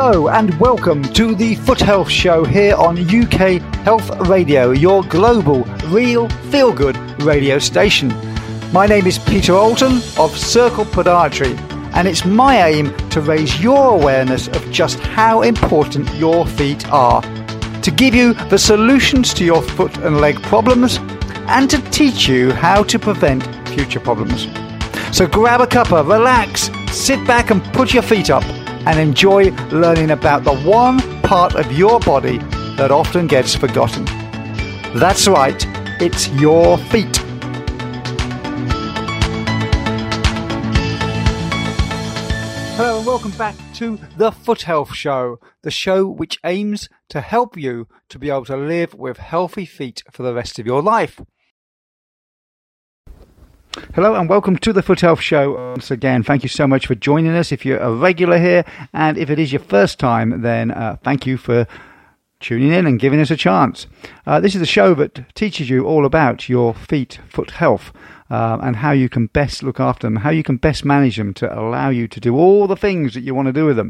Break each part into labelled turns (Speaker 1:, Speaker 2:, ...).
Speaker 1: Hello and welcome to the Foot Health Show here on UK Health Radio, your global, real, feel-good radio station. My name is Peter Alton of Circle Podiatry, and it's my aim to raise your awareness of just how important your feet are, to give you the solutions to your foot and leg problems, and to teach you how to prevent future problems. So grab a cuppa, relax, sit back and put your feet up and enjoy learning about the one part of your body that often gets forgotten. That's right, it's your feet. Hello and welcome back to the Foot Health Show, the show which aims to help you to be able to live with healthy feet for the rest of your life. Hello and welcome to the Foot Health Show. Once again, thank you so much for joining us. If you're a regular here, and if it is your first time, then thank you for tuning in and giving us a chance. This is a show that teaches you all about your feet, foot health, and how you can best look after them, how you can best manage them to allow you to do all the things that you want to do with them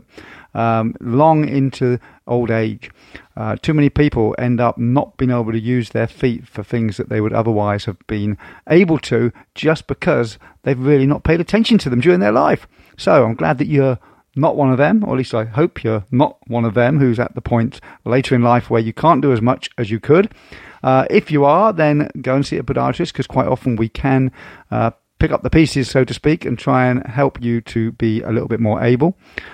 Speaker 1: long into old age. Too many people end up not being able to use their feet for things that they would otherwise have been able to, just because they've really not paid attention to them during their life. So I'm glad that you're not one of them, or at least I hope you're not one of them who's at the point later in life where you can't do as much as you could. If you are, then go and see a podiatrist, because quite often we can pick up the pieces, so to speak, and try and help you to be a little bit more able.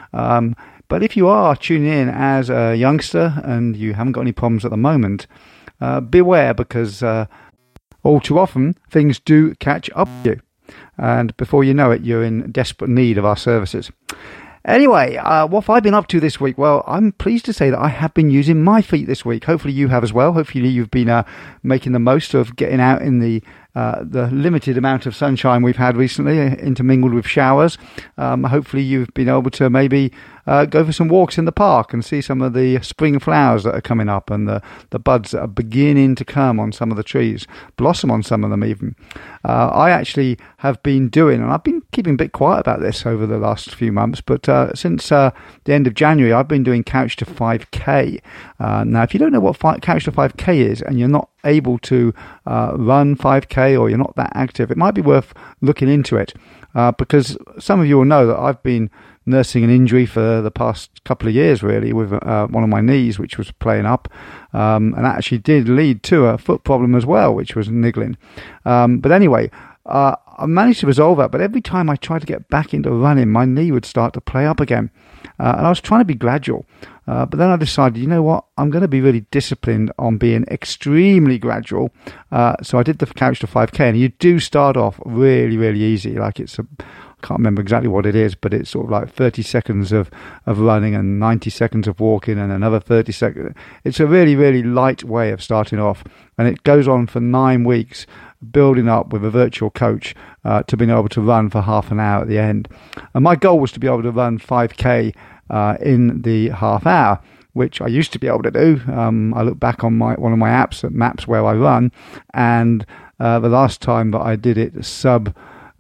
Speaker 1: But if you are tuning in as a youngster and you haven't got any problems at the moment, beware, because all too often things do catch up with you. And before you know it, you're in desperate need of our services. Anyway, what have I been up to this week? Well, I'm pleased to say that I have been using my feet this week. Hopefully you have as well. Hopefully you've been making the most of getting out in the limited amount of sunshine we've had recently, intermingled with showers. Hopefully you've been able to maybe go for some walks in the park and see some of the spring flowers that are coming up, and the buds that are beginning to come on some of the trees, blossom on some of them even. I actually have been doing, and I've been keeping a bit quiet about this over the last few months, but since the end of January, I've been doing Couch to 5K. Now, if you don't know what Couch to 5K is, and you're not able to run 5K, or you're not that active, it might be worth looking into it, because some of you will know that I've been nursing an injury for the past couple of years, really, with one of my knees, which was playing up, and that actually did lead to a foot problem as well, which was niggling. But anyway, I managed to resolve that, but every time I tried to get back into running, my knee would start to play up again. And I was trying to be gradual, but then I decided, you know what, I'm going to be really disciplined on being extremely gradual. So I did the Couch to 5K, and you do start off really, really easy. Like I can't remember exactly what it is, but it's sort of like 30 seconds of running and 90 seconds of walking and another 30 seconds. It's a really, really light way of starting off, and it goes on for 9 weeks, building up with a virtual coach to being able to run for half an hour at the end. And my goal was to be able to run 5K in the half hour, which I used to be able to do. I look back on one of my apps, Maps Where I Run, and the last time that I did it sub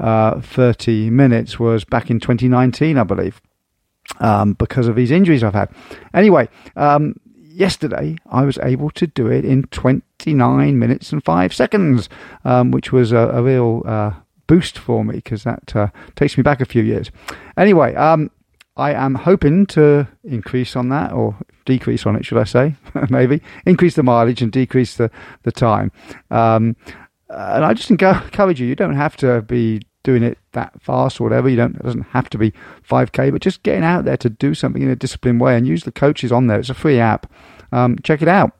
Speaker 1: 30 minutes was back in 2019, I believe, because of these injuries I've had. Anyway, yesterday I was able to do it in 29 minutes and 5 seconds, which was a real boost for me, because that takes me back a few years. Anyway, I am hoping to increase on that, or decrease on it, should I say, maybe. Increase the mileage and decrease the time. And I just encourage you don't have to be doing it that fast or whatever. It doesn't have to be 5K, but just getting out there to do something in a disciplined way, and use the coaches on there. It's a free app. Check it out.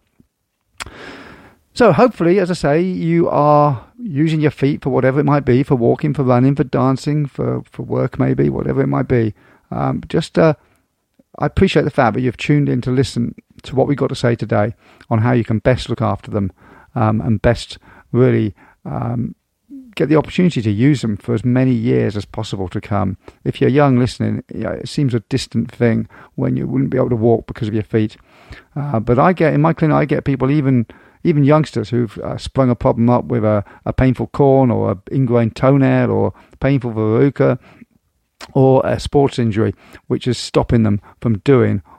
Speaker 1: So hopefully, as I say, you are using your feet for whatever it might be, for walking, for running, for dancing, for work maybe, whatever it might be. I appreciate the fact that you've tuned in to listen to what we've got to say today on how you can best look after them, and best really get the opportunity to use them for as many years as possible to come. If you're young listening, it seems a distant thing when you wouldn't be able to walk because of your feet. But in my clinic, I get people, even youngsters, who've sprung a problem up with a painful corn, or an ingrown toenail, or painful verruca, or a sports injury, which is stopping them from doing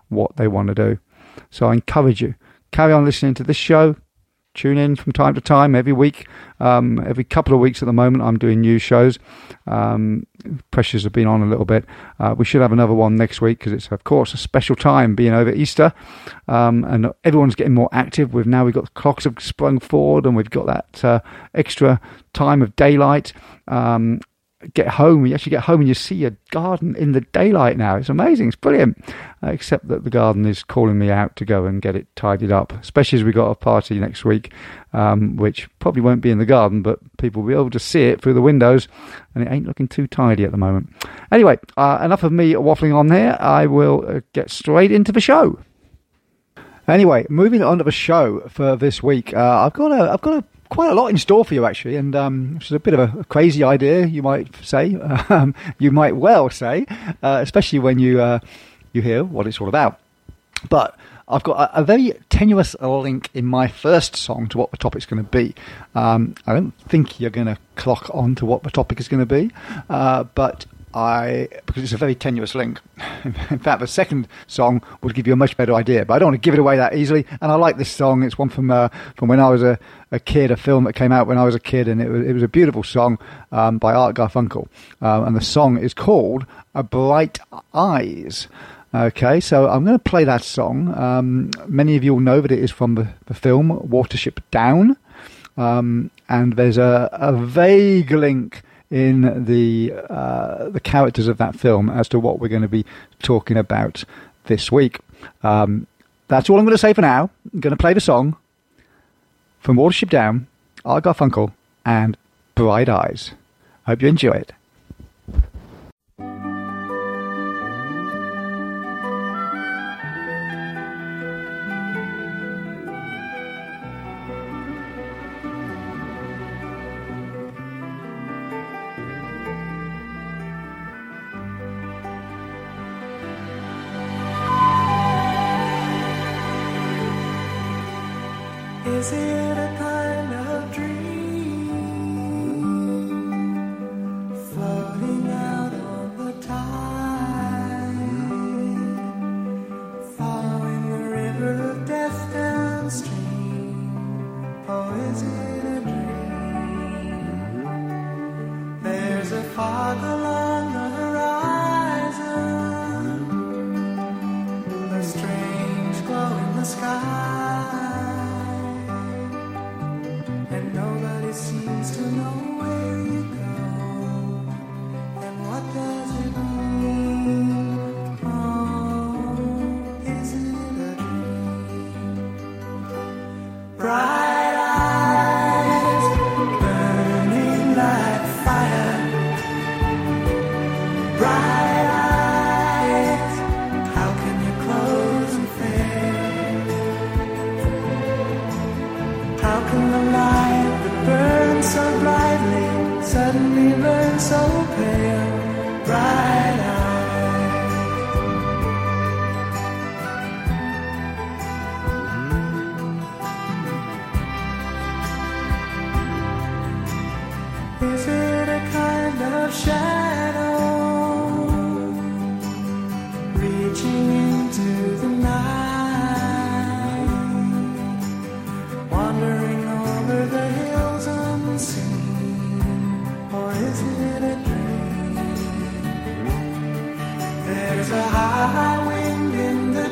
Speaker 1: what they want to do. So I encourage you, carry on listening to this show. Tune in from time to time, every week, every couple of weeks at the moment. I'm doing new shows. Pressures have been on a little bit. We should have another one next week because it's, of course, a special time being over Easter. And everyone's getting more active. We've got clocks have sprung forward and we've got that extra time of daylight. Get home, you actually get home and you see your garden in the daylight now. It's amazing, it's brilliant. Except that the garden is calling me out to go and get it tidied up, especially as we got a party next week, which probably won't be in the garden, but people will be able to see it through the windows, and it ain't looking too tidy at the moment. Anyway, enough of me waffling on there. I will get straight into the show. Anyway, moving on to the show for this week, I've got a quite a lot in store for you, actually, and which is a bit of a crazy idea, you might say. You might well say, especially when you hear what it's all about. But I've got a very tenuous link in my first song to what the topic's going to be. I don't think you're going to clock on to what the topic is going to be, because it's a very tenuous link. In fact, the second song would give you a much better idea, but I don't want to give it away that easily. And I like this song. It's one from when I was a kid, a film that came out when I was a kid, and it was a beautiful song by Art Garfunkel. And the song is called "Bright Eyes." Okay, so I'm going to play that song. Many of you will know that it is from the film Watership Down, and there's a vague link in the characters of that film as to what we're going to be talking about this week. That's all I'm going to say for now. I'm going to play the song from Watership Down, Art Garfunkel, and Bright Eyes. Hope you enjoy it.
Speaker 2: Is it a kind of dream floating out on the tide, following the river of death downstream? Or is it a dream? There's a fog along the horizon, a strange glow in the sky. Seems to know where you go, and what does it mean? Oh, is it a dream? Bright eyes, burning like fire. Bright eyes, how can you close and fail? How can the light burn so brightly, suddenly burn so pale? Bright eyes. Is it a kind of shadow reaching into the night, wandering over the hills unseen? Or is it a dream? There's a high wind in the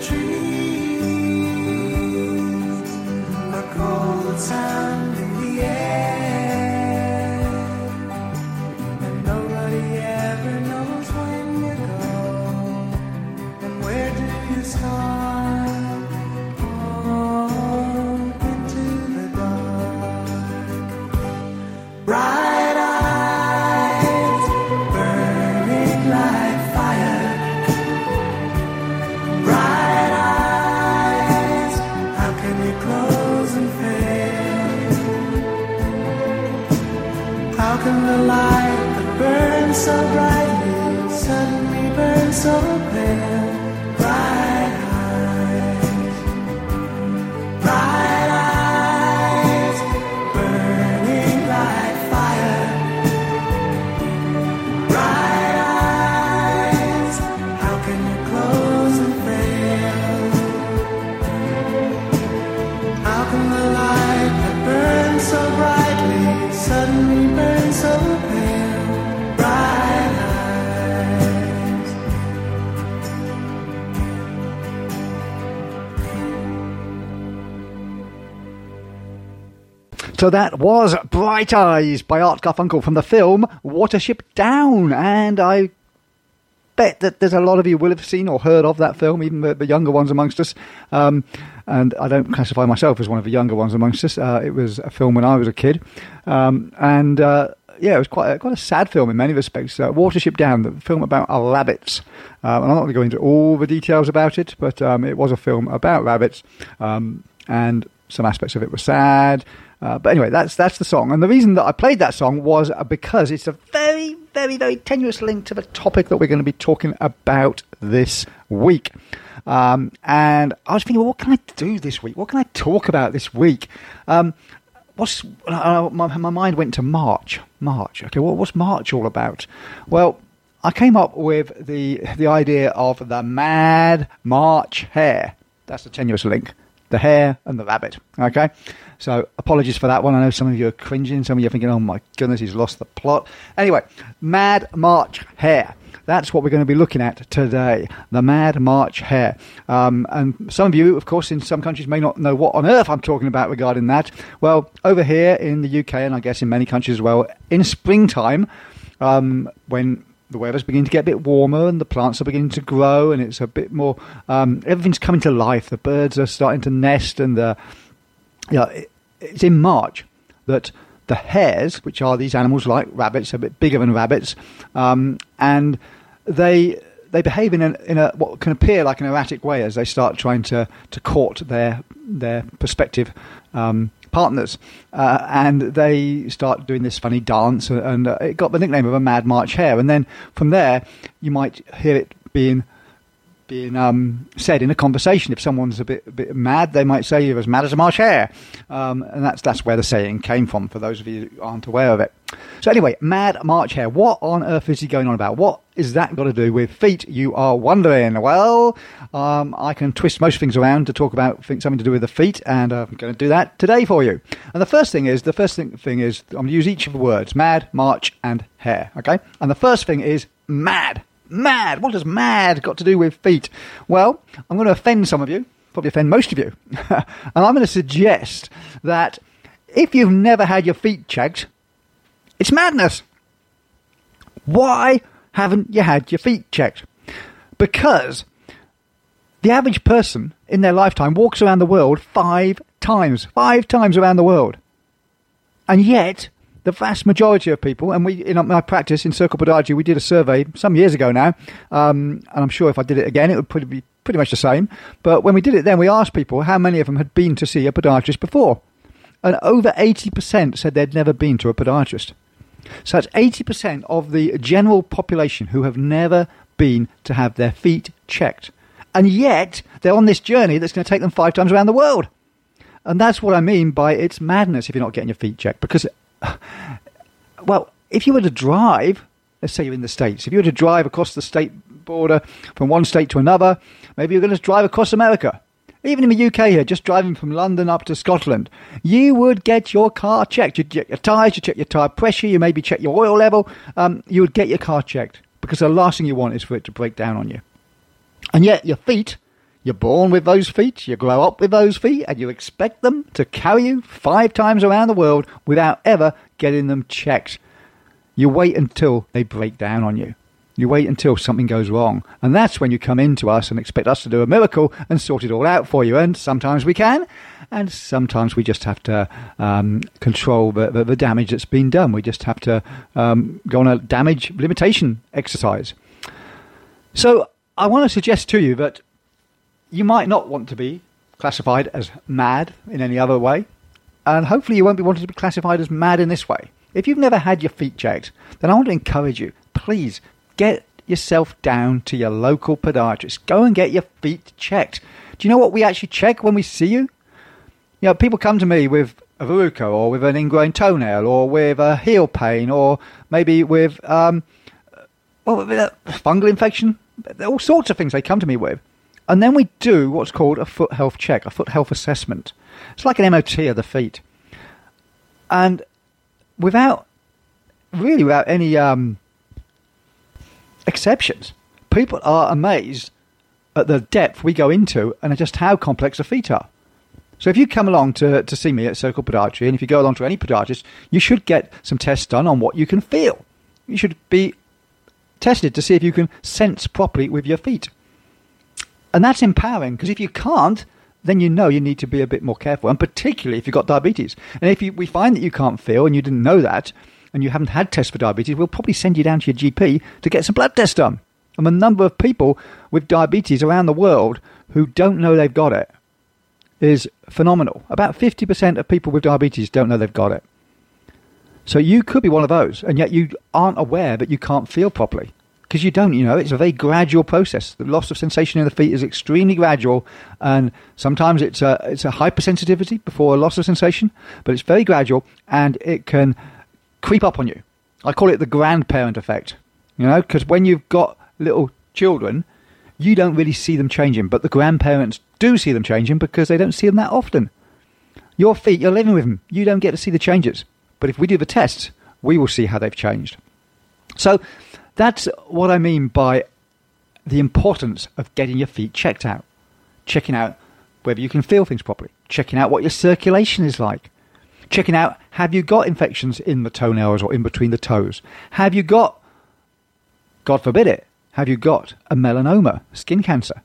Speaker 2: trees, a cold sound in the air, and nobody ever knows when you go, and where do you start? Oh, into the dark. Bright eyes, burning like fire. Bright eyes, how can you close and fail? How can the light that burns so brightly suddenly burn so pale? Bright eyes, bright eyes, burning like fire. Bright eyes, how can you close and fail?
Speaker 1: So that was Bright Eyes by Art Garfunkel from the film Watership Down. And I bet that there's a lot of you will have seen or heard of that film, even the younger ones amongst us. And I don't classify myself as one of the younger ones amongst us. It was a film when I was a kid. Yeah, it was quite a sad film in many respects. Watership Down, the film about rabbits. And I'm not going to go into all the details about it, but it was a film about rabbits. And some aspects of it were sad. But anyway, that's the song. And the reason that I played that song was because it's a very, very, very tenuous link to the topic that we're going to be talking about this week. And I was thinking, well, what can I do this week? What can I talk about this week? My mind went to March. Okay, what's March all about? Well, I came up with the idea of the Mad March Hare. That's the tenuous link. The hare and the rabbit. Okay, so apologies for that one. I know some of you are cringing. Some of you are thinking, "Oh my goodness, he's lost the plot." Anyway, Mad March Hare. That's what we're going to be looking at today. The Mad March Hare. And some of you, of course, in some countries may not know what on earth I'm talking about regarding that. Well, over here in the UK, and I guess in many countries as well, in springtime, when the weather's beginning to get a bit warmer and the plants are beginning to grow and it's a bit more, everything's coming to life. The birds are starting to nest, and it's in March that the hares, which are these animals like rabbits, a bit bigger than rabbits, and they behave in a what can appear like an erratic way as they start trying to court their prospective partners, and they start doing this funny dance, and it got the nickname of a Mad March Hare. And then from there, you might hear it being said in a conversation. If someone's a bit mad, they might say, "You're as mad as a March Hare," and that's where the saying came from, for those of you who aren't aware of it. So anyway, Mad March Hare. What on earth is he going on about? What is that got to do with feet, you are wondering? Well, I can twist most things around to talk about something to do with the feet, and I'm going to do that today for you. And the first thing is I'm going to use each of the words: mad, march, and hare. Okay, and the first thing is mad. Mad. What has mad got to do with feet? Well, I'm going to offend some of you, probably offend most of you, and I'm going to suggest that if you've never had your feet checked, it's madness. Why haven't you had your feet checked? Because the average person in their lifetime walks around the world 5 times around the world, and yet the vast majority of people, and in my practice in Circle Podiatry, we did a survey some years ago now, and I'm sure if I did it again, it would be pretty much the same. But when we did it then, we asked people how many of them had been to see a podiatrist before. And over 80% said they'd never been to a podiatrist. So that's 80% of the general population who have never been to have their feet checked. And yet, they're on this journey that's going to take them 5 times around the world. And that's what I mean by it's madness if you're not getting your feet checked. Because well, if you were to drive, let's say you're in the States, if you were to drive across the state border from one state to another, maybe you're going to drive across America. Even in the UK here, just driving from London up to Scotland, you would get your car checked. You'd check your tyres, you'd check your tyre pressure, you maybe check your oil level. You would get your car checked, because the last thing you want is for it to break down on you. And yet your feet, you're born with those feet, you grow up with those feet, and you expect them to carry you 5 times around the world without ever getting them checked. You wait until they break down on you. You wait until something goes wrong. And that's when you come into us and expect us to do a miracle and sort it all out for you. And sometimes we can, and sometimes we just have to control the damage that's been done. We just have to go on a damage limitation exercise. So I want to suggest to you that you might not want to be classified as mad in any other way, and hopefully you won't be wanting to be classified as mad in this way. If you've never had your feet checked, then I want to encourage you, please get yourself down to your local podiatrist. Go and get your feet checked. Do you know what we actually check when we see you? You know, people come to me with a verruca, or with an ingrown toenail, or with a heel pain, or maybe with with a fungal infection. All sorts of things they come to me with. And then we do what's called a foot health check, a foot health assessment. It's like an MOT of the feet. And without any exceptions, people are amazed at the depth we go into and just how complex the feet are. So if you come along to see me at Circle Podiatry, and if you go along to any podiatrist, you should get some tests done on what you can feel. You should be tested to see if you can sense properly with your feet. And that's empowering, because if you can't, then you know you need to be a bit more careful, and particularly if you've got diabetes. And if we find that you can't feel and you didn't know that, and you haven't had tests for diabetes, we'll probably send you down to your GP to get some blood tests done. And the number of people with diabetes around the world who don't know they've got it is phenomenal. About 50% of people with diabetes don't know they've got it. So you could be one of those, and yet you aren't aware that you can't feel properly. Because you don't, it's a very gradual process. The loss of sensation in the feet is extremely gradual, and sometimes it's a hypersensitivity before a loss of sensation, but it's very gradual, and it can creep up on you. I call it the grandparent effect, because when you've got little children, you don't really see them changing, but the grandparents do see them changing because they don't see them that often. Your feet, you're living with them. You don't get to see the changes. But if we do the tests, we will see how they've changed. So that's what I mean by the importance of getting your feet checked out. Checking out whether you can feel things properly. Checking out what your circulation is like. Checking out, have you got infections in the toenails or in between the toes? Have you got, God forbid it, have you got a melanoma, skin cancer?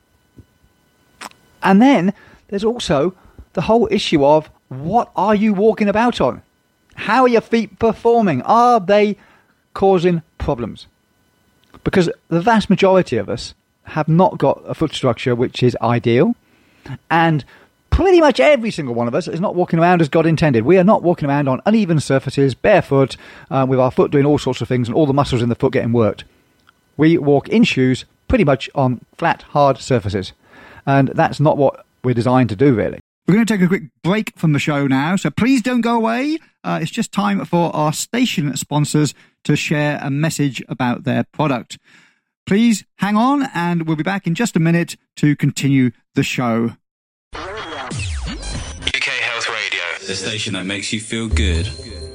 Speaker 1: And then there's also the whole issue of, what are you walking about on? How are your feet performing? Are they causing problems? Because the vast majority of us have not got a foot structure which is ideal, and pretty much every single one of us is not walking around as God intended. We are not walking around on uneven surfaces, barefoot, with our foot doing all sorts of things and all the muscles in the foot getting worked. We walk in shoes pretty much on flat, hard surfaces. And that's not what we're designed to do, really. We're going to take a quick break from the show now, so please don't go away. It's just time for our station sponsors to share a message about their product. Please hang on, and we'll be back in just a minute to continue the show.
Speaker 3: UK Health Radio, the station that makes you feel good.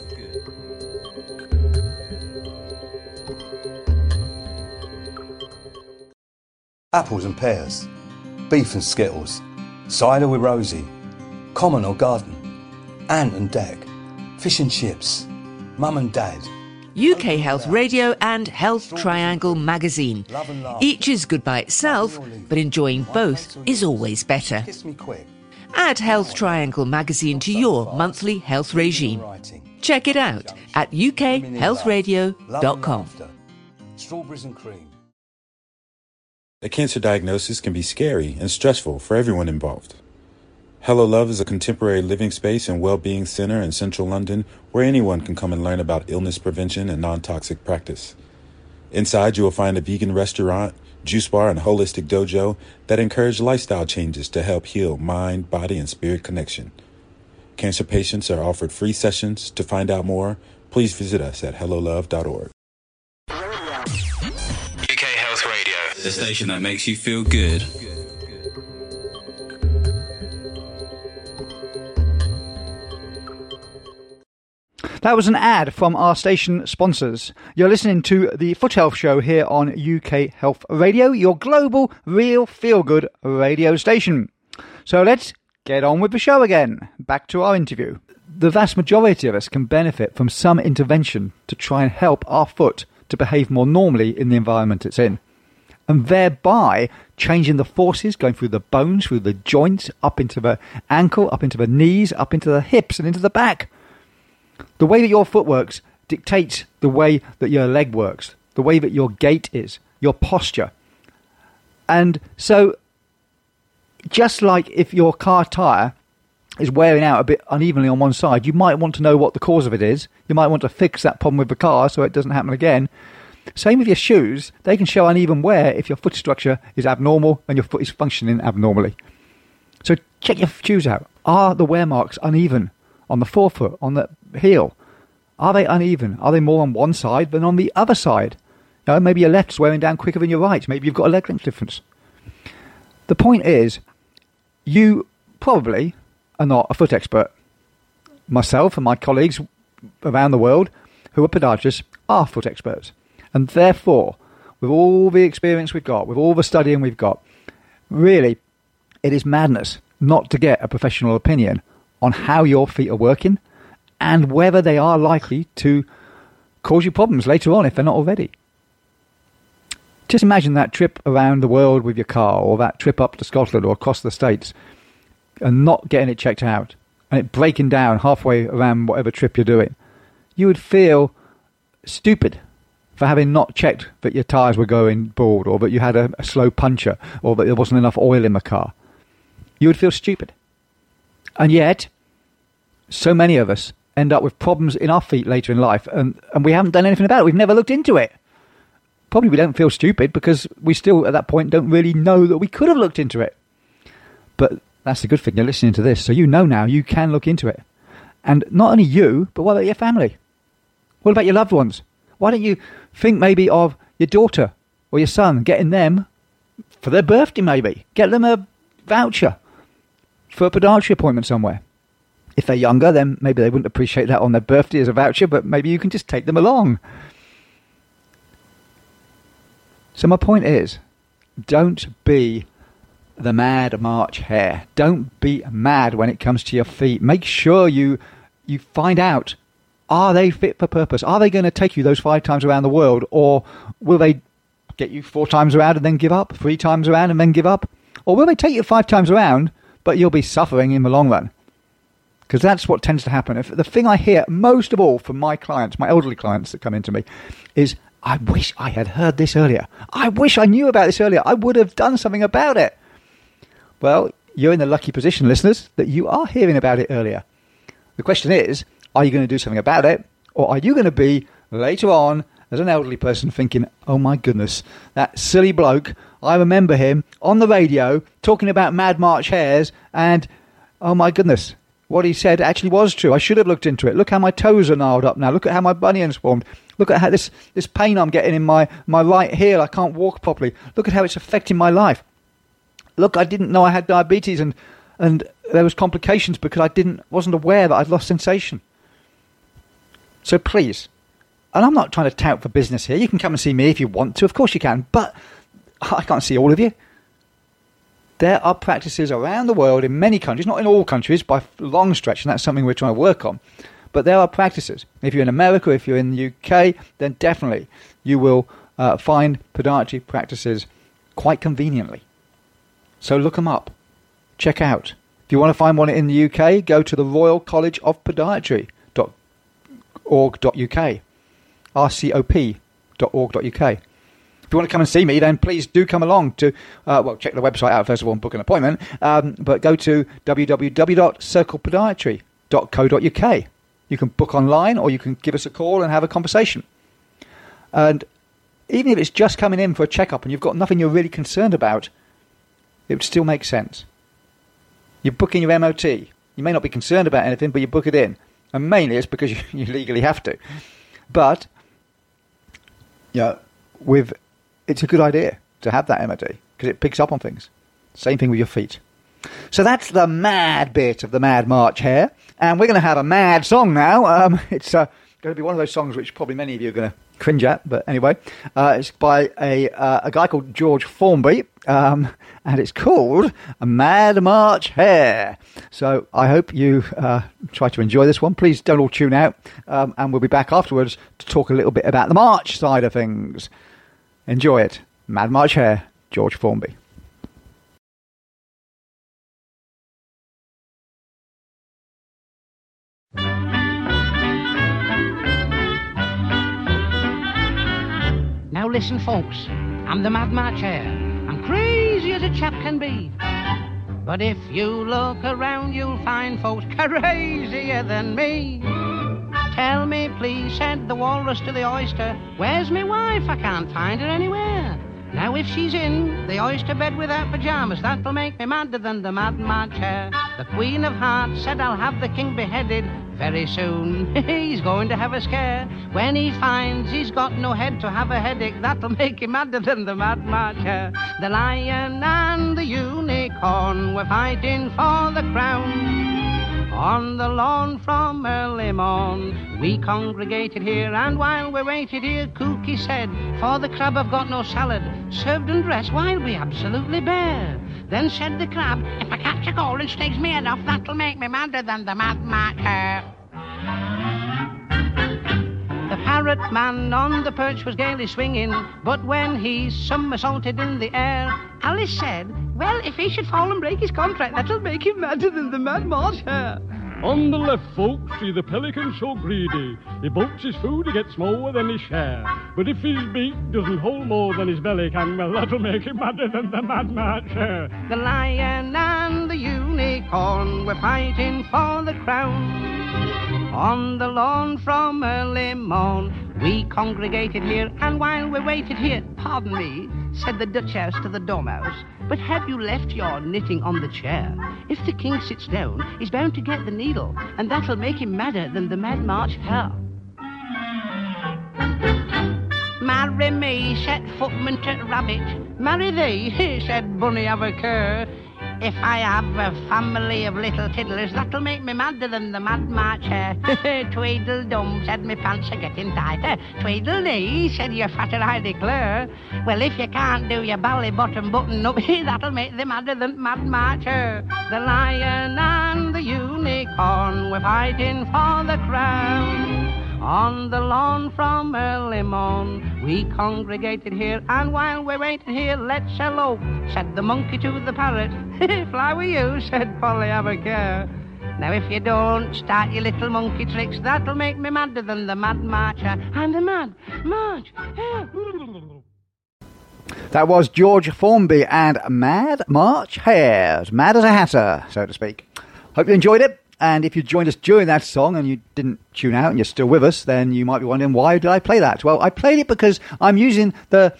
Speaker 4: Apples and pears, beef and skittles, cider with Rosie, common or garden, ant and deck, fish and chips, mum and dad.
Speaker 5: UK Health Radio and Health Triangle magazine. Each is good by itself, but enjoying both is always better.
Speaker 4: Kiss me quick.
Speaker 5: Add Health Triangle magazine to your monthly health regime. Check it out at ukhealthradio.com.
Speaker 4: Strawberries and cream.
Speaker 6: A cancer diagnosis can be scary and stressful for everyone involved. Hello Love is a contemporary living space and well-being center in central London where anyone can come and learn about illness prevention and non-toxic practice. Inside, you will find a vegan restaurant, juice bar, and holistic dojo that encourage lifestyle changes to help heal mind, body, and spirit connection. Cancer patients are offered free sessions. To find out more, please visit us at hellolove.org.
Speaker 3: UK Health Radio, the station that makes you feel good.
Speaker 1: That was an ad from our station sponsors. You're listening to the Foot Health Show here on UK Health Radio, your global, real, feel-good radio station. So let's get on with the show again. Back to our interview. The vast majority of us can benefit from some intervention to try and help our foot to behave more normally in the environment it's in, and thereby changing the forces going through the bones, through the joints, up into the ankle, up into the knees, up into the hips and into the back. The way that your foot works dictates the way that your leg works, the way that your gait is, your posture. And so, just like if your car tyre is wearing out a bit unevenly on one side, you might want to know what the cause of it is. You might want to fix that problem with the car so it doesn't happen again. Same with your shoes. They can show uneven wear if your foot structure is abnormal and your foot is functioning abnormally. So check your shoes out. Are the wear marks uneven on the forefoot, on the heel? Are they uneven? Are they more on one side than on the other side? You know, maybe your left's wearing down quicker than your right. Maybe you've got a leg length difference. The point is, you probably are not a foot expert. Myself and my colleagues around the world who are podiatrists are foot experts. And therefore, with all the experience we've got, with all the studying we've got, really, it is madness not to get a professional opinion on how your feet are working and whether they are likely to cause you problems later on if they're not already. Just imagine that trip around the world with your car, or that trip up to Scotland or across the States, and not getting it checked out, and it breaking down halfway around whatever trip you're doing. You would feel stupid for having not checked that your tyres were going bald, or that you had a slow puncture, or that there wasn't enough oil in the car. You would feel stupid. And yet, so many of us end up with problems in our feet later in life, and we haven't done anything about it. We've never looked into it. Probably we don't feel stupid because we still, at that point, don't really know that we could have looked into it. But that's the good thing. You're listening to this, so you know now you can look into it. And not only you, but what about your family? What about your loved ones? Why don't you think maybe of your daughter or your son, getting them for their birthday maybe. Get them a voucher for a podiatry appointment somewhere. If they're younger, then maybe they wouldn't appreciate that on their birthday as a voucher, but maybe you can just take them along. So my point is, don't be the mad March hare. Don't be mad when it comes to your feet. Make sure you find out, are they fit for purpose? Are they going to take you those 5 times around the world? Or will they get you 4 times around and then give up? 3 times around and then give up? Or will they take you 5 times around, but you'll be suffering in the long run? Because that's what tends to happen. The thing I hear most of all from my clients, my elderly clients that come into me, is, I wish I had heard this earlier. I wish I knew about this earlier. I would have done something about it. Well, you're in the lucky position, listeners, that you are hearing about it earlier. The question is, are you going to do something about it? Or are you going to be, later on, as an elderly person, thinking, oh my goodness, that silly bloke, I remember him on the radio talking about Mad March hares, and oh my goodness, what he said actually was true. I should have looked into it. Look how my toes are gnarled up now. Look at how my bunion's formed. Look at how this pain I'm getting in my right heel. I can't walk properly. Look at how it's affecting my life. Look, I didn't know I had diabetes, and there was complications because I wasn't aware that I'd lost sensation. So please, and I'm not trying to tout for business here. You can come and see me if you want to. Of course you can, but I can't see all of you. There are practices around the world in many countries, not in all countries by a long stretch, and that's something we're trying to work on. But there are practices. If you're in America, if you're in the UK, then definitely you will find podiatry practices quite conveniently. So look them up. Check out. If you want to find one in the UK, go to the Royal College of Podiatry.org.uk, rcop.org.uk. If you want to come and see me, then please do come along to, check the website out first of all and book an appointment, but go to www.circlepodiatry.co.uk. You can book online, or you can give us a call and have a conversation. And even if it's just coming in for a checkup and you've got nothing you're really concerned about, it would still make sense. You're booking your MOT. You may not be concerned about anything, but you book it in. And mainly it's because you legally have to. But, it's a good idea to have that MOT because it picks up on things. Same thing with your feet. So that's the mad bit of the Mad March hare. And we're going to have a mad song now. It's going to be one of those songs which probably many of you are going to cringe at. But anyway, it's by a guy called George Formby. And it's called A Mad March Hare. So I hope you try to enjoy this one. Please don't all tune out. And we'll be back afterwards to talk a little bit about the march side of things. Enjoy it. Mad March Hare, George Formby.
Speaker 7: Now listen, folks, I'm the Mad March Hare. I'm crazy as a chap can be. But if you look around, you'll find folks crazier than me. Tell me, please, said the walrus to the oyster, where's me wife? I can't find her anywhere. Now if she's in the oyster bed without pyjamas, that'll make me madder than the Mad March Hare. The Queen of Hearts said I'll have the king beheaded very soon. He's going to have a scare when he finds he's got no head to have a headache. That'll make him madder than the Mad March Hare. The lion and the unicorn were fighting for the crown. On the lawn from early morn, we congregated here, and while we waited here, Cookie said, for the crab I've got no salad, served and dressed, why we absolutely bare. Then said the crab, if I catch a cold and sneaks me head off, that'll make me madder than the Mad Max Hare. The parrot man on the perch was gaily swinging, but when he somersaulted in the air, Alice said, well, if he should fall and break his contract, that'll make him madder than the Mad March Hare.
Speaker 8: On the left, folks, see the pelican so greedy. He bolts his food, he gets more than his share. But if his beak doesn't hold more than his belly can, well, that'll make him madder than the Mad March Hare.
Speaker 7: The lion and the unicorn were fighting for the crown. On the lawn from early morn, we congregated here, and while we waited here, pardon me, said the Duchess to the Dormouse, but have you left your knitting on the chair? If the king sits down, he's bound to get the needle, and that'll make him madder than the Mad March Hare. Marry me, said footman to rabbit. Marry thee, said bunny of a cur. If I have a family of little tiddlers, that'll make me madder than the Mad March Hare. Tweedledum, said me pants are getting tighter. Tweedledee, said your fatter, I declare. Well, if you can't do your belly bottom button up, that'll make them madder than Mad March Hare. The lion and the unicorn were fighting for the crown. On the lawn from early morn, we congregated here, and while we waited here, let's elope, said the monkey to the parrot. Fly with you, said Polly, have a care. Now if you don't start your little monkey tricks, that'll make me madder than the Mad March Hare. And the Mad March Hare.
Speaker 1: That was George Formby and Mad March Hare. Mad as a hatter, so to speak. Hope you enjoyed it. And if you joined us during that song and you didn't tune out and you're still with us, then you might be wondering, why did I play that? Well, I played it because I'm using the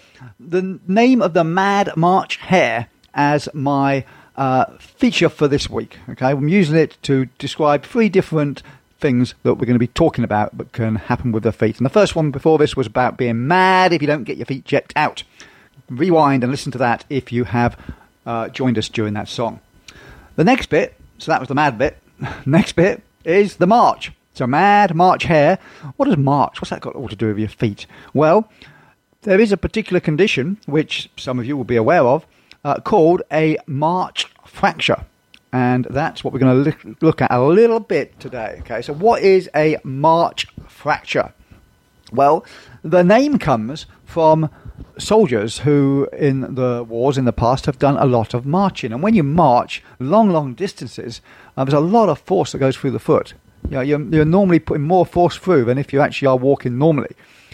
Speaker 1: name of the Mad March Hare as my feature for this week. Okay, I'm using it to describe 3 different things that we're going to be talking about that can happen with the feet. And the first one before this was about being mad if you don't get your feet checked out. Rewind and listen to that if you have joined us during that song. The next bit, so that was the mad bit. Next bit is the march. So Mad March Hare. What is march? What's that got all to do with your feet? Well, there is a particular condition, which some of you will be aware of, called a march fracture. And that's what we're going to look at a little bit today. Okay, so what is a march fracture? Well, the name comes from soldiers who in the wars in the past have done a lot of marching. And when you march long distances, there's a lot of force that goes through the foot. You know, you're normally putting more force through than if you actually are walking normally.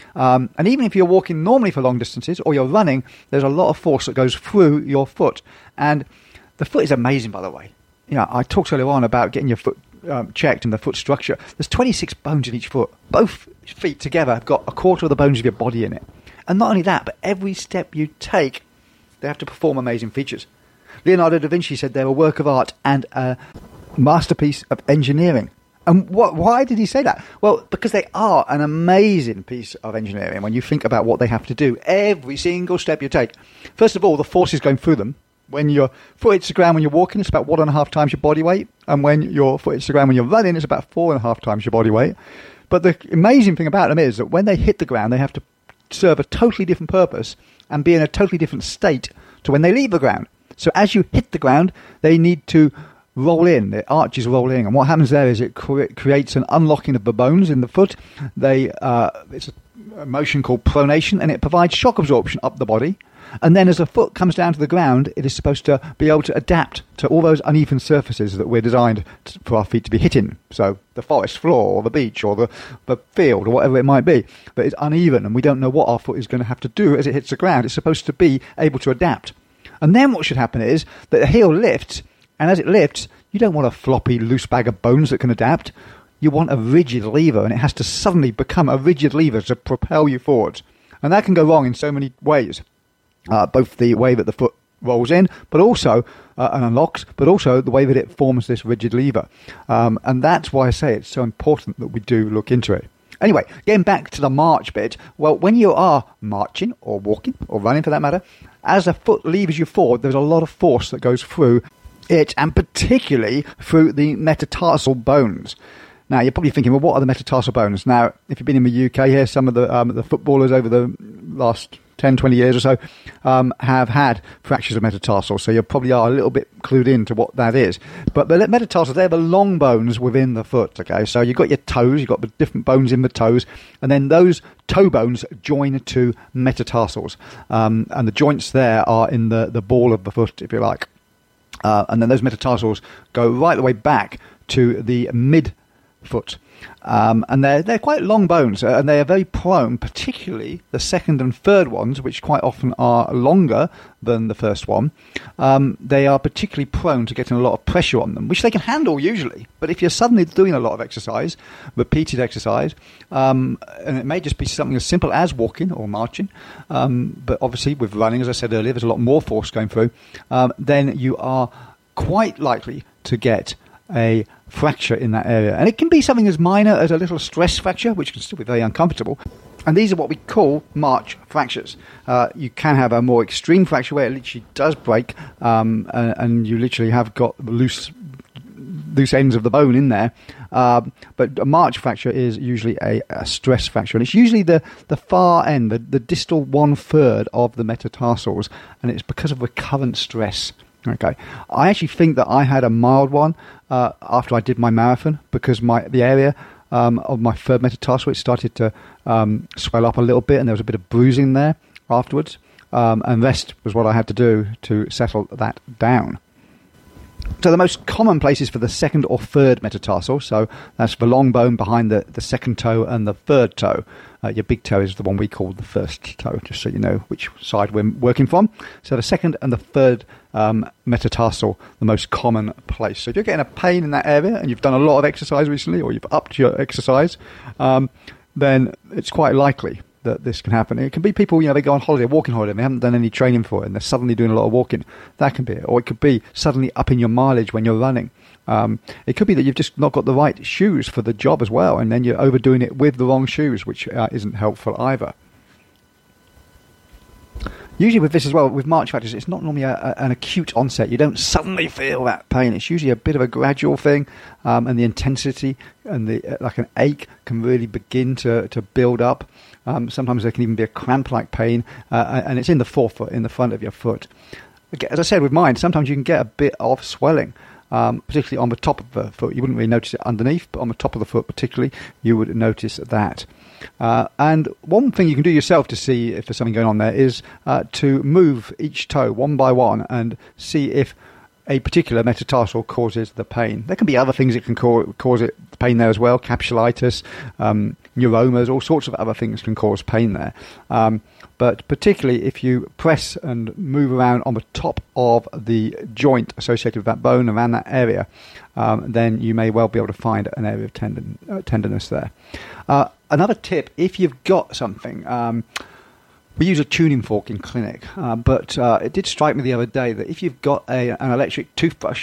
Speaker 1: And even if you're walking normally for long distances or you're running, there's a lot of force that goes through your foot. And the foot is amazing, by the way. You know, I talked earlier on about getting your foot checked and the foot structure. There's 26 bones in each foot. Both feet together have got a quarter of the bones of your body in it. And not only that, but every step you take, they have to perform amazing features. Leonardo da Vinci said they're a work of art and a masterpiece of engineering. And why did he say that? Well, because they are an amazing piece of engineering when you think about what they have to do. Every single step you take. First of all, the force is going through them. When your foot hits the ground when you're walking, it's about 1.5 times your body weight. And when your foot hits the ground when you're running, it's about 4.5 times your body weight. But the amazing thing about them is that when they hit the ground, they have to serve a totally different purpose and be in a totally different state to when they leave the ground. So as you hit the ground, they need to roll in. The arches roll in. And what happens there is it creates an unlocking of the bones in the foot. It's a motion called pronation, and it provides shock absorption up the body. And then as the foot comes down to the ground, it is supposed to be able to adapt to all those uneven surfaces that we're designed for our feet to be hitting. So the forest floor or the beach or the field or whatever it might be. But it's uneven and we don't know what our foot is going to have to do as it hits the ground. It's supposed to be able to adapt. And then what should happen is that the heel lifts, and as it lifts, you don't want a floppy, loose bag of bones that can adapt. You want a rigid lever, and it has to suddenly become a rigid lever to propel you forwards. And that can go wrong in so many ways. Both the way that the foot rolls in, but also and unlocks, but also the way that it forms this rigid lever. And that's why I say it's so important that we do look into it. Anyway, getting back to the march bit, well, when you are marching or walking or running for that matter, as a foot levers you forward, there's a lot of force that goes through it, and particularly through the metatarsal bones. Now, you're probably thinking, well, what are the metatarsal bones? Now, if you've been in the UK here, some of the footballers over the last 10, 20 years or so have had fractures of metatarsal, so you probably are a little bit clued into what that is. But the metatarsals, they're the long bones within the foot, okay? So you've got your toes, you've got the different bones in the toes, and then those toe bones join to metatarsals. And the joints there are in the ball of the foot, if you like. And then those metatarsals go right the way back to the mid-foot. And they're quite long bones, and they are very prone, particularly the second and third ones, which quite often are longer than the first one. They are particularly prone to getting a lot of pressure on them, which they can handle usually. But if you're suddenly doing a lot of exercise, repeated exercise, and it may just be something as simple as walking or marching, but obviously with running, as I said earlier, there's a lot more force going through, then you are quite likely to get a fracture in that area. And it can be something as minor as a little stress fracture, which can still be very uncomfortable. And these are what we call March fractures. You can have a more extreme fracture where it literally does break, and you literally have got loose ends of the bone in there. But a March fracture is usually a stress fracture, and it's usually the far end, the distal 1/3 of the metatarsals, and it's because of recurrent stress. Okay, I actually think that I had a mild one after I did my marathon, because the area of my third metatarsal, it started to swell up a little bit, and there was a bit of bruising there afterwards, and rest was what I had to do to settle that down. So the most common places for the second or third metatarsal, so that's the long bone behind the second toe and the third toe. Your big toe is the one we call the first toe, just so you know which side we're working from. So the second and the third metatarsal, the most common place. So if you're getting a pain in that area and you've done a lot of exercise recently, or you've upped your exercise, then it's quite likely that this can happen. It can be people, they go on holiday, walking holiday, and they haven't done any training for it, and they're suddenly doing a lot of walking. That can be it. Or it could be suddenly upping your mileage when you're running. It could be that you've just not got the right shoes for the job as well, and then you're overdoing it with the wrong shoes, which isn't helpful either. Usually with this as well, with March fractures, it's not normally an acute onset. You don't suddenly feel that pain. It's usually a bit of a gradual thing, and the intensity and like an ache can really begin to build up. Sometimes there can even be a cramp-like pain, and it's in the forefoot, in the front of your foot. As I said with mine, sometimes you can get a bit of swelling, particularly on the top of the foot. You wouldn't really notice it underneath, but on the top of the foot particularly, you would notice that. And one thing you can do yourself to see if there's something going on there is to move each toe one by one and see if a particular metatarsal causes the pain. There can be other things that can cause it pain there as well. Capsulitis, neuromas, all sorts of other things can cause pain there. But particularly if you press and move around on the top of the joint associated with that bone around that area, then you may well be able to find an area of tenderness there. Another tip, if you've got something, we use a tuning fork in clinic, but it did strike me the other day that if you've got an electric toothbrush,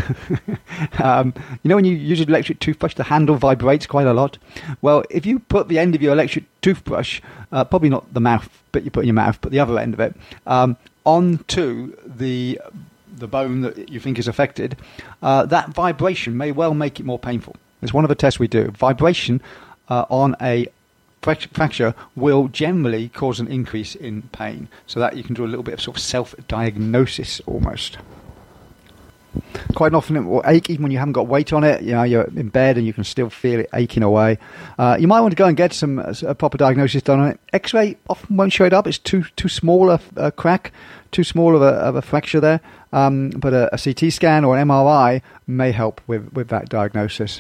Speaker 1: when you use an electric toothbrush, the handle vibrates quite a lot. Well, if you put the end of your electric toothbrush, probably not the mouth, but you put in your mouth, but the other end of it, onto the bone that you think is affected, that vibration may well make it more painful. It's one of the tests we do. Vibration on a fracture will generally cause an increase in pain, so that you can do a little bit of sort of self-diagnosis almost. Quite often it will ache even when you haven't got weight on it. You're in bed and you can still feel it aching away. You might want to go and get a proper diagnosis done on it. X-ray often won't show it up. It's too small a crack, too small of a fracture there. But a CT scan or an MRI may help with that diagnosis.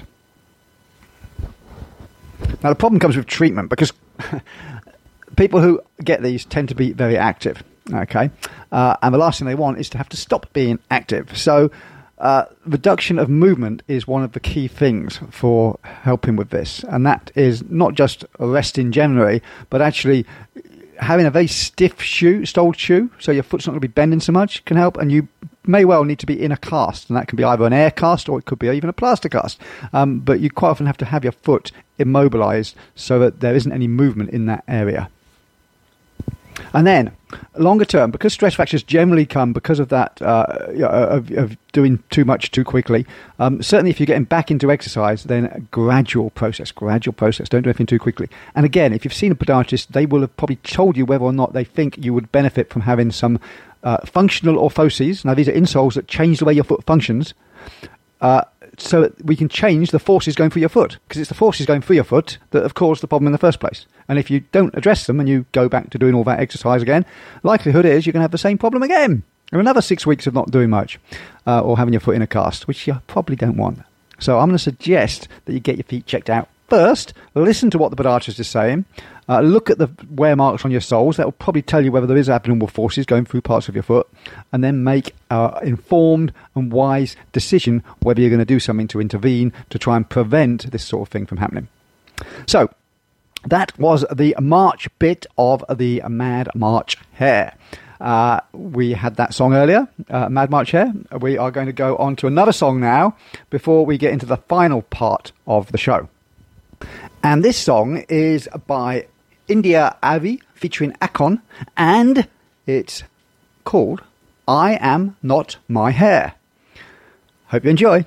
Speaker 1: Now, the problem comes with treatment, because people who get these tend to be very active, okay? And the last thing they want is to have to stop being active. So reduction of movement is one of the key things for helping with this. And that is not just resting generally, but actually having a very stiff stoled shoe, so your foot's not going to be bending so much, can help. And you may well need to be in a cast, and that can be either an air cast or it could be even a plaster cast. But you quite often have to have your foot immobilized so that there isn't any movement in that area. And then, longer term, because stress fractures generally come because of that, of doing too much too quickly, certainly if you're getting back into exercise, then gradual process. Don't do anything too quickly. And again, if you've seen a podiatrist, they will have probably told you whether or not they think you would benefit from having some functional orthoses. Now, these are insoles that change the way your foot functions, so that we can change the forces going through your foot, because it's the forces going through your foot that have caused the problem in the first place. And if you don't address them and you go back to doing all that exercise again, likelihood is you're going to have the same problem again. And another 6 weeks of not doing much, or having your foot in a cast, which you probably don't want. So I'm going to suggest that you get your feet checked out first, listen to what the podiatrist is saying, look at the wear marks on your soles. That will probably tell you whether there is abnormal forces going through parts of your foot, and then make an informed and wise decision whether you're going to do something to intervene to try and prevent this sort of thing from happening. So that was the March bit of the Mad March Hare. We had that song earlier, Mad March Hare. We are going to go on to another song now before we get into the final part of the show. And this song is by India Avi featuring Akon, and it's called I Am Not My Hair. Hope you enjoy.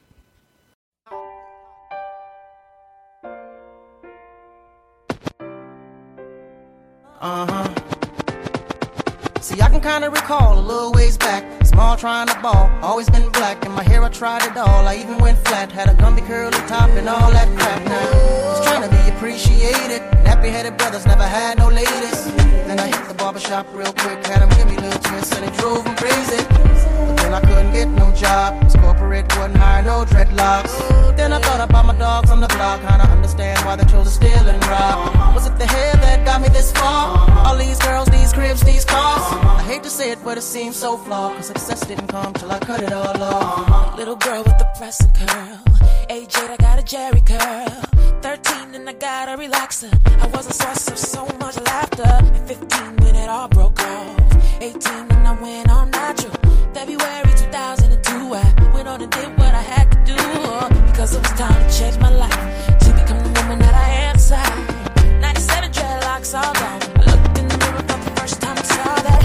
Speaker 9: See, I can kind of recall a little ways back. Small trying to ball, always been black. In my hair I tried it all, I even went flat. Had a gumby curly top and all that crap now. Was trying to be appreciated. Nappy-headed brothers never had no ladies. Then I hit the barbershop real quick. Had them give me little twists and it drove them crazy. But then I couldn't get no job, cause corporate wouldn't hire no dreadlocks. Then I thought about my dogs on the block, kinda understand why they chose to steal and rob. Was it the hair that got me this far? All these girls, these cribs, these cars. I hate to say it, but it seems so flawed, cause success didn't come till I cut it all off.
Speaker 10: Little girl with the pressing curl, age 8, I got a Jerry curl. 13 and I got a relaxer. I was a source of so much laughter. At 15 when it all broke off, 18 and I went all natural. February 2002, I went on and did what I had to do, because it was time to change my life, to become the woman that I am inside. 97 dreadlocks all gone. I looked in the mirror for the first time and saw that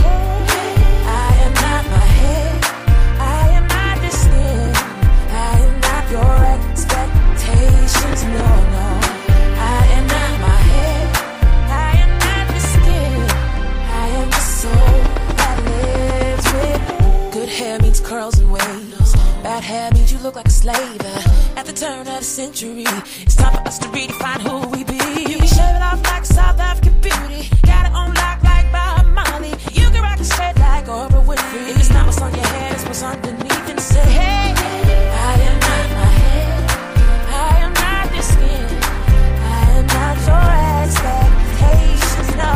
Speaker 10: I am not my hair, I am not this skin, I am not your expectations, no, no. I am not my hair, I am not the skin, I am the soul that lives with. Good hair means curls and waves, bad hair means you look like a slave. At the turn of the century, it's time for us to redefine who we be. You can shave it off like South African beauty, got it on lock like Bob Marley. You can rock it straight like Oprah Winfrey. If it's not what's on your head, it's what's underneath, and say, hey, I am not my hair, I am not this skin, I am not your expectations, no.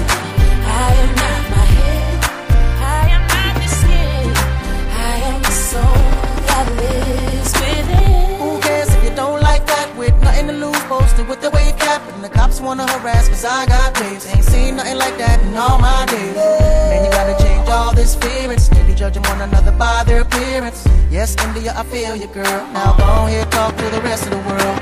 Speaker 10: I am not my hair, I am not this skin, I am the soul that lives within.
Speaker 9: Who cares if you don't like that? With nothing to lose, posted with the way you cap it. And the cops wanna harass cause I got waves. Ain't seen nothing like that in all my days. Man, you gotta change all this spirits. They be judging one another by their appearance. Yes, India, I feel you, girl. Now go ahead, talk to the rest of the world,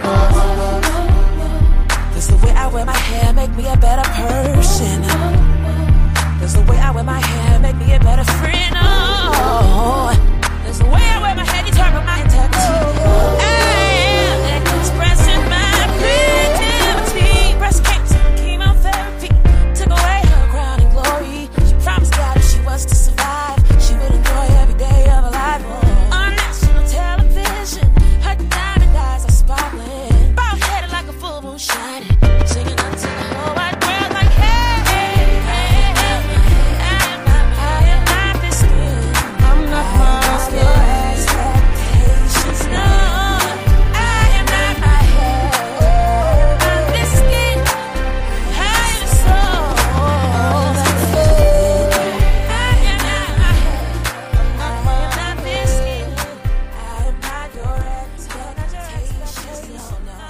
Speaker 10: Does the way I wear my hair make me a better person? Does the way I wear my hair make me a better friend? Oh, does the way I wear my hair determine my integrity? I am expressing my creativity. Breast cancer, chemotherapy took away her crown and glory. She promised God if she was to survive, she would enjoy every day of her life. On national television, her diamond eyes are sparkling, bald-headed like a full moon shining, singing unto the whole wide world like, hey, hey, hey, I am not this skin, I'm not my skin. Expectations, no, I am not my hair, I'm this skin, I am the soul that lives within. I am not my hair, I am not this skin, I am not your expectations, no, no.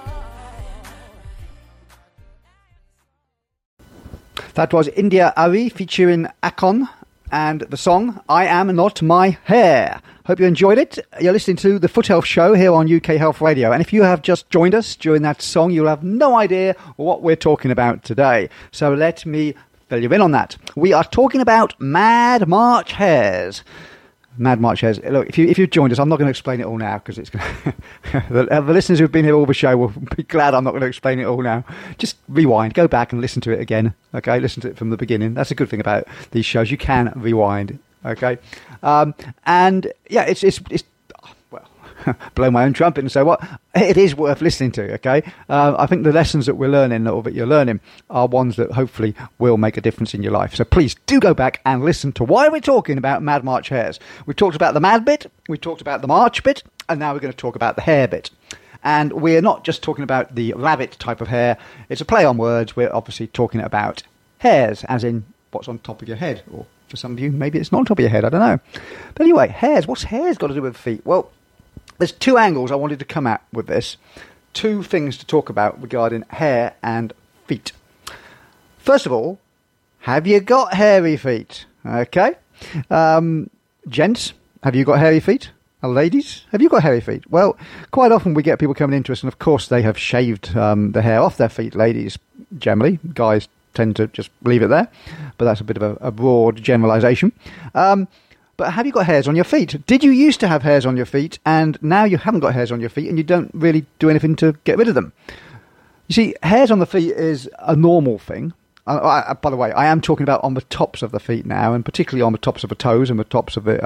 Speaker 1: That was India Avi featuring Akon and the song I Am Not My Hair. Hope you enjoyed it. You're listening to the Foot Health Show here on UK Health Radio. And if you have just joined us during that song, you'll have no idea what we're talking about today. So let me fill you in on that. We are talking about Mad March Hares. Mad March Hares. Look, if you've joined us, I'm not going to explain it all now because it's the listeners who've been here all the show will be glad I'm not going to explain it all now. Just rewind, go back and listen to it again. Okay, listen to it from the beginning. That's a good thing about these shows. You can rewind. Okay, and yeah, it's well, blow my own trumpet and say what it is worth listening to. Okay, I think the lessons that we're learning or that you're learning are ones that hopefully will make a difference in your life. So please do go back and listen to why we're talking about Mad March Hares. We talked about the mad bit, we talked about the march bit, and now we're going to talk about the hare bit. And we're not just talking about the rabbit type of hair. It's a play on words. We're obviously talking about hairs, as in what's on top of your head, or for some of you, maybe it's not on top of your head, I don't know. But anyway, hairs. What's hairs got to do with feet? Well, there's two angles I wanted to come at with this. Two things to talk about regarding hair and feet. First of all, have you got hairy feet? Okay. Gents, have you got hairy feet? Ladies, have you got hairy feet? Well, quite often we get people coming into us, and of course they have shaved the hair off their feet. Ladies, generally. Guys tend to just leave it there, but that's a bit of a broad generalisation. But have you got hairs on your feet? Did you used to have hairs on your feet, and now you haven't got hairs on your feet, and you don't really do anything to get rid of them? You see, hairs on the feet is a normal thing. By the way, I am talking about on the tops of the feet now, and particularly on the tops of the toes and the tops of the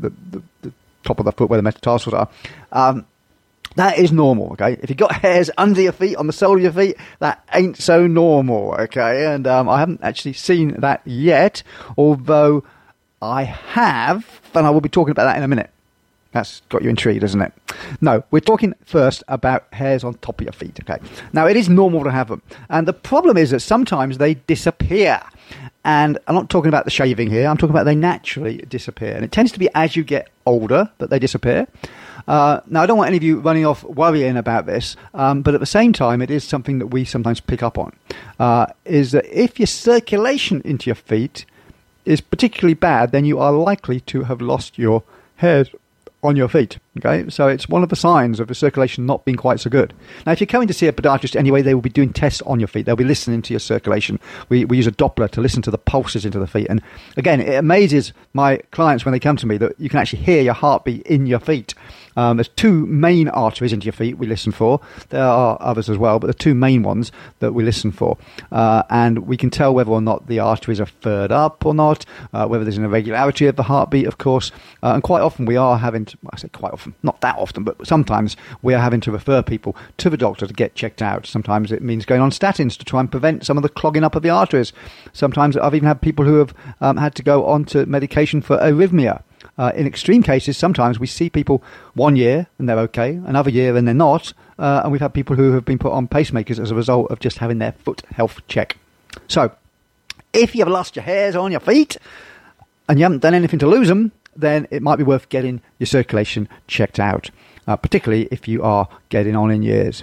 Speaker 1: top of the foot where the metatarsals are. That is normal, okay? If you've got hairs under your feet, on the sole of your feet, that ain't so normal, okay? And I haven't actually seen that yet, although I have, and I will be talking about that in a minute. That's got you intrigued, isn't it? No, we're talking first about hairs on top of your feet, okay? Now, it is normal to have them. And the problem is that sometimes they disappear. And I'm not talking about the shaving here. I'm talking about they naturally disappear. And it tends to be as you get older that they disappear. Now, I don't want any of you running off worrying about this, but at the same time, it is something that we sometimes pick up on, is that if your circulation into your feet is particularly bad, then you are likely to have lost your hairs on your feet. Okay, so it's one of the signs of the circulation not being quite so good. Now, if you're coming to see a podiatrist anyway, they will be doing tests on your feet. They'll be listening to your circulation. We use a Doppler to listen to the pulses into the feet. And again, it amazes my clients when they come to me that you can actually hear your heartbeat in your feet. There's two main arteries into your feet we listen for. There are others as well, but the two main ones that we listen for. And we can tell whether or not the arteries are furred up or not, whether there's an irregularity of the heartbeat, of course. And quite often we are having to, I say quite often, not that often, but sometimes we are having to refer people to the doctor to get checked out. Sometimes it means going on statins to try and prevent some of the clogging up of the arteries. Sometimes I've even had people who have had to go on to medication for arrhythmia. In extreme cases, sometimes we see people 1 year and they're okay, another year and they're not, and we've had people who have been put on pacemakers as a result of just having their foot health check. So, if you've lost your hairs on your feet and you haven't done anything to lose them, then it might be worth getting your circulation checked out, particularly if you are getting on in years.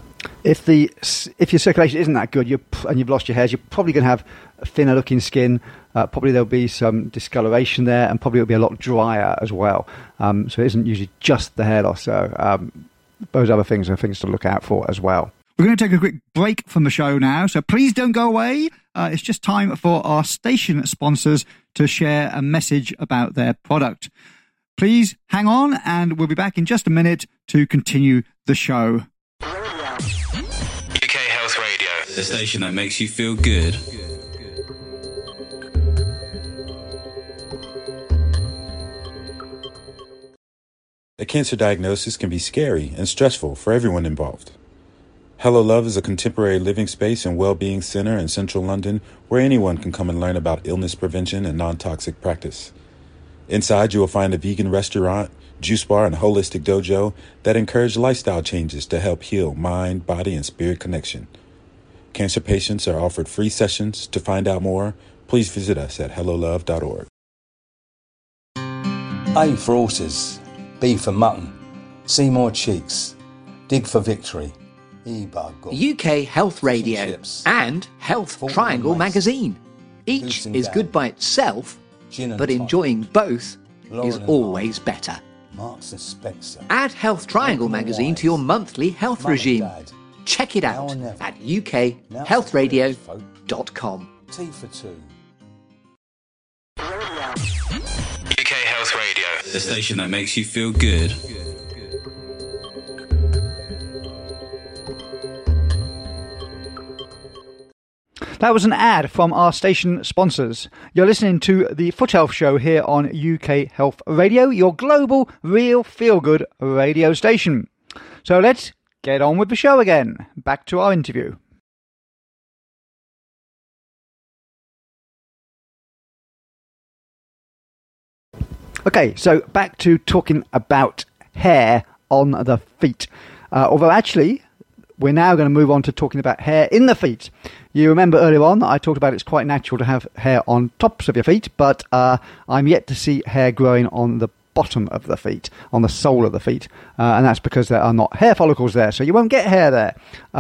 Speaker 1: If your circulation isn't that good and you've lost your hairs, you're probably going to have thinner looking skin. Probably there'll be some discoloration there, and probably it'll be a lot drier as well. So it isn't usually just the hair loss. So those other things are things to look out for as well. We're going to take a quick break from the show now, so please don't go away. It's just time for our station sponsors to share a message about their product. Please hang on, and we'll be back in just a minute to continue the show.
Speaker 3: UK Health Radio, the station that makes you feel good.
Speaker 6: A cancer diagnosis can be scary and stressful for everyone involved. Hello Love is a contemporary living space and well-being center in central London where anyone can come and learn about illness prevention and non-toxic practice. Inside, you will find a vegan restaurant, juice bar, and holistic dojo that encourage lifestyle changes to help heal mind, body, and spirit connection. Cancer patients are offered free sessions. To find out more, please visit us at hellolove.org.
Speaker 4: A for horses, B for mutton, C more cheeks, dig for victory, E by God.
Speaker 11: UK Health Radio and Health Triangle magazine. Each is good by itself, but enjoying both is always better.
Speaker 4: Marks and Spencer.
Speaker 11: Add Health Triangle magazine to your monthly health regime. Check it out at ukhealthradio.com.
Speaker 4: Tea for two.
Speaker 3: UK Health Radio, the station that makes you feel good.
Speaker 1: That was an ad from our station sponsors. You're listening to the Foot Health Show here on UK Health Radio, your global, real, feel-good radio station. So let's get on with the show again. Back to our interview. Okay, so back to talking about hair on the feet. Although actually, we're now going to move on to talking about hair in the feet. You remember earlier on that I talked about it's quite natural to have hair on tops of your feet, but I'm yet to see hair growing on the bottom of the feet, on the sole of the feet, and that's because there are not hair follicles there, so you won't get hair there.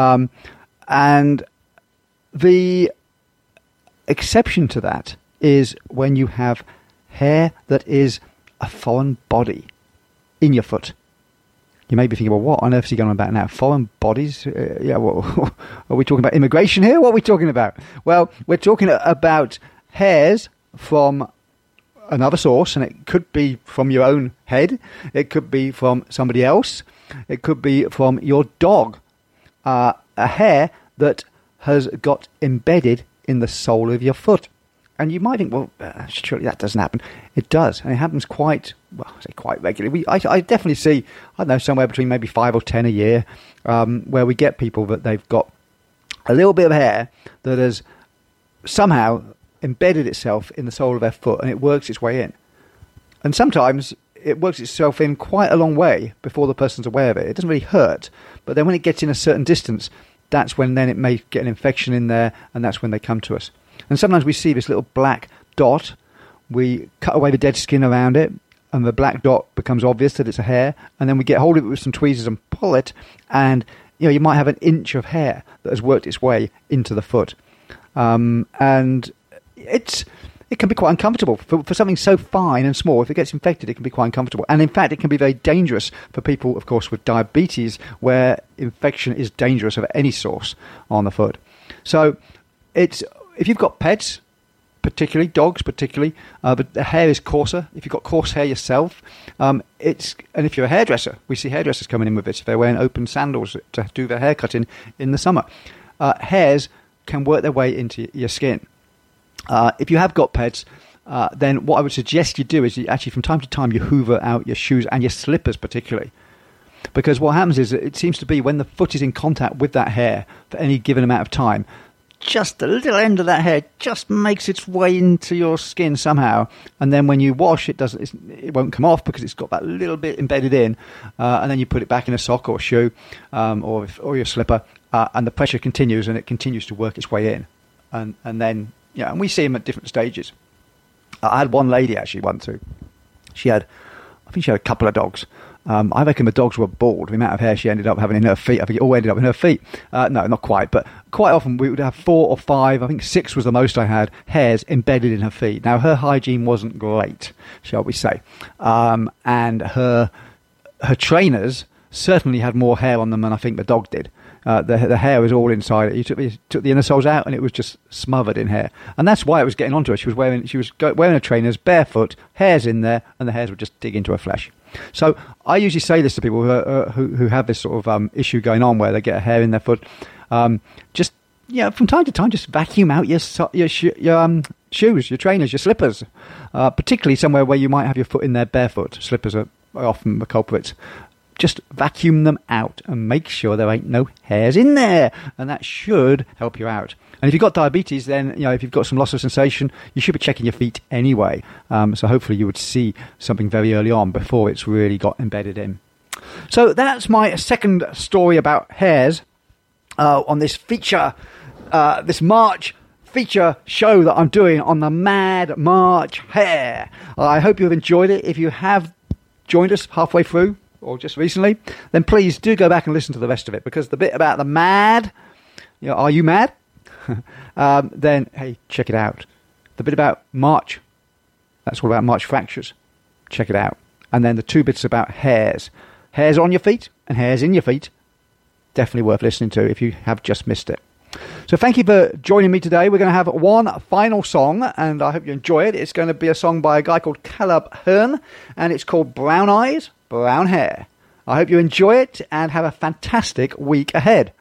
Speaker 1: And the exception to that is when you have hair that is a foreign body in your foot. You may be thinking, well, what on earth is he going on about now? Foreign bodies? Are we talking about immigration here? What are we talking about? Well, we're talking about hairs from another source, and it could be from your own head. It could be from somebody else. It could be from your dog. A hair that has got embedded in the sole of your foot. And you might think, well, surely that doesn't happen. It does, and it happens quite regularly. I definitely see, I don't know, somewhere between maybe 5 or 10 a year, where we get people that they've got a little bit of hair that has somehow embedded itself in the sole of their foot, and it works its way in. And sometimes it works itself in quite a long way before the person's aware of it. It doesn't really hurt, but then when it gets in a certain distance, that's when then it may get an infection in there, and that's when they come to us. And sometimes we see this little black dot. We cut away the dead skin around it, and the black dot becomes obvious that it's a hair. And then we get hold of it with some tweezers and pull it, and you might have an inch of hair that has worked its way into the foot. And it can be quite uncomfortable for something so fine and small. If it gets infected, it can be quite uncomfortable. And in fact, it can be very dangerous for people, of course, with diabetes, where infection is dangerous of any source on the foot. So if you've got pets, particularly dogs, but the hair is coarser. If you've got coarse hair yourself, and if you're a hairdresser, we see hairdressers coming in with this. If they're wearing open sandals to do their hair cutting in the summer, hairs can work their way into your skin. If you have got pets, then what I would suggest you do is you actually, from time to time, you hoover out your shoes and your slippers particularly. Because what happens is it seems to be when the foot is in contact with that hair for any given amount of time, just a little end of that hair just makes its way into your skin somehow, and then when you wash, it won't come off because it's got that little bit embedded in, and then you put it back in a sock or shoe, or your slipper, and the pressure continues, and it continues to work its way in, and then and we see them at different stages. I had one lady actually once who I think she had a couple of dogs. I reckon the dogs were bored. The amount of hair she ended up having in her feet, I think it all ended up in her feet. No, not quite, but quite often we would have 4 or 5, I think 6 was the most I had, hairs embedded in her feet. Now, her hygiene wasn't great, shall we say. And her trainers certainly had more hair on them than I think the dog did. The hair was all inside it. You took the inner soles out, and it was just smothered in hair. And that's why it was getting onto her. She was wearing her trainers barefoot, hairs in there, and the hairs would just dig into her flesh. So I usually say this to people who have this sort of issue going on where they get a hair in their foot. Just from time to time, just vacuum out your shoes, your trainers, your slippers, particularly somewhere where you might have your foot in there barefoot. Slippers are often the culprits. Just vacuum them out and make sure there ain't no hairs in there, and that should help you out. And if you've got diabetes, then if you've got some loss of sensation, you should be checking your feet anyway. So hopefully you would see something very early on before it's really got embedded in. So that's my second story about hairs on this feature, this March feature show that I'm doing on the Mad March Hair. I hope you've enjoyed it. If you have joined us halfway through, or just recently, then please do go back and listen to the rest of it, because the bit about the mad, are you mad? Then, hey, check it out. The bit about March, that's all about March fractures. Check it out. And then the 2 bits about hairs. Hairs on your feet and hairs in your feet. Definitely worth listening to if you have just missed it. So thank you for joining me today. We're going to have one final song, and I hope you enjoy it. It's going to be a song by a guy called Caleb Hearn, and it's called Brown Eyes, Brown Hair. I hope you enjoy it and have a fantastic week ahead.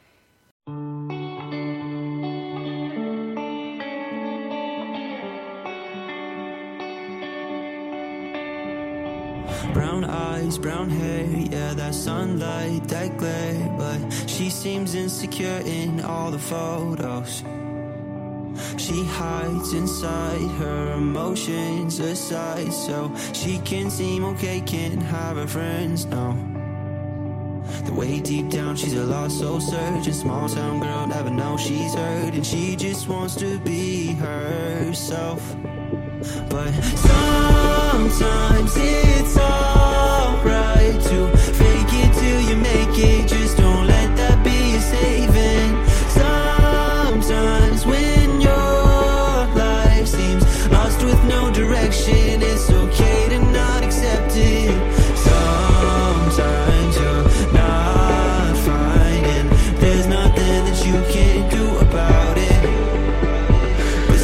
Speaker 12: Brown eyes, brown hair, yeah, that sunlight, that glare. But she seems insecure in all the photos. She hides inside her emotions aside, so she can seem okay, can't have her friends, no. The way deep down she's a lost soul searching. Small town girl, never know she's hurt, and she just wants to be herself. But sometimes it's alright to fake it till you make it. Just don't let that be a saving. Sometimes when your life seems lost with no direction, it's okay to not accept it. Sometimes you're not fine and there's nothing that you can do about it. But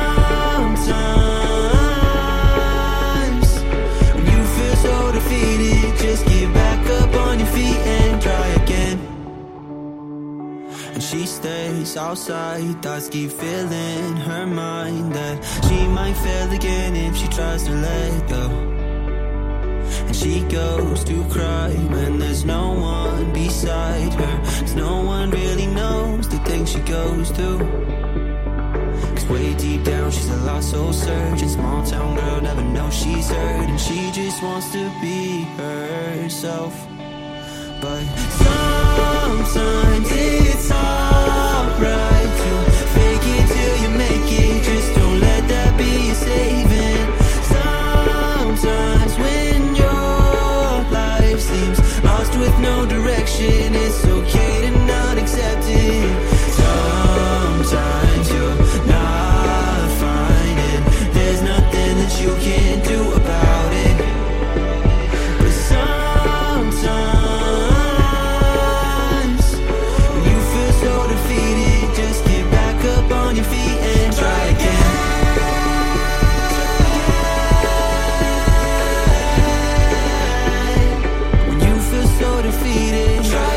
Speaker 12: sometimes when you feel so defeated, just get back up on your feet and try again. And she stays outside, thoughts keep filling her mind that she might fail again if she tries to let go. And she goes to cry when there's no one beside her, 'cause no one really knows the things she goes through. 'Cause way deep down she's a lost soul searching. Small town girl, never knows she's hurt, and she just wants to be herself. But sometimes it's alright to fake it till you make it. Just don't let that be a saving. Sometimes when your life seems lost with no direction, it's okay to not accept it. Sometimes you're not fine and there's nothing that you can do about it. But sometimes when you feel so defeated, just get back up on your feet and try again. So defeated, try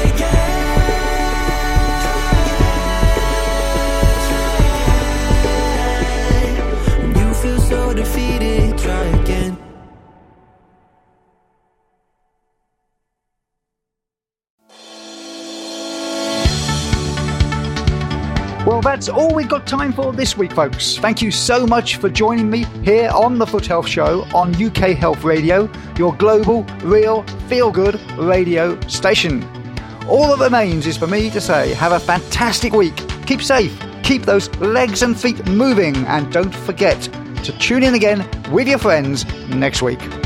Speaker 12: again. When you feel so defeated, try again.
Speaker 1: Well, that's all we've got time for this week, folks. Thank you so much for joining me here on the Foot Health Show on UK Health Radio, your global, real, feel-good radio station. All that remains is for me to say, have a fantastic week. Keep safe, keep those legs and feet moving, and don't forget to tune in again with your friends next week.